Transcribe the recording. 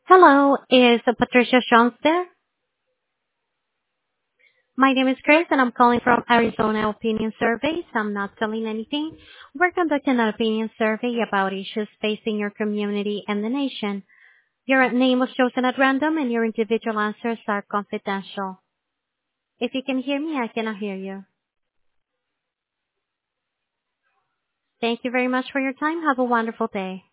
Hello, is Patricia Jones there? My name is Grace and I'm calling from Arizona Opinion Surveys. I'm not selling anything. We're conducting an opinion survey about issues facing your community and the nation. Your name was chosen at random and your individual answers are confidential. If you can hear me, I cannot hear you. Thank you very much for your time. Have a wonderful day.